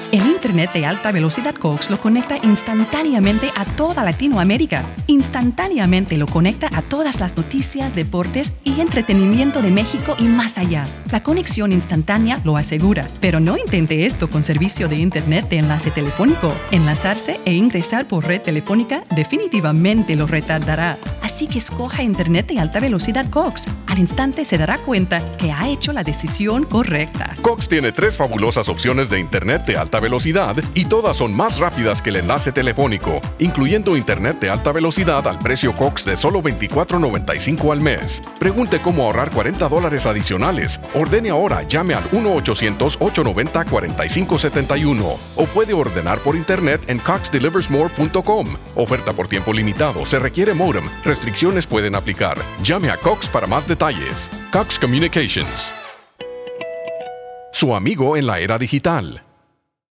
El Internet de alta velocidad Cox lo conecta instantáneamente a toda Latinoamérica. Instantáneamente lo conecta a todas las noticias, deportes y entretenimiento de México y más allá. La conexión instantánea lo asegura, pero no intente esto con servicio de Internet de enlace telefónico. Enlazarse e ingresar por red telefónica definitivamente lo retardará. Así que escoja Internet de alta velocidad Cox. Al instante se dará cuenta que ha hecho la decisión correcta. Cox tiene 3 fabulosas opciones de Internet de alta velocidad y todas son más rápidas que el enlace telefónico, incluyendo Internet de alta velocidad al precio Cox de solo $24.95 al mes. Pregunte cómo ahorrar $40 adicionales. Ordene ahora, llame al 1-800-890-4571 o puede ordenar por Internet en coxdeliversmore.com. Oferta por tiempo limitado. Se requiere modem. Restricciones pueden aplicar. Llame a Cox para más detalles. Cox Communications. Su amigo en la era digital.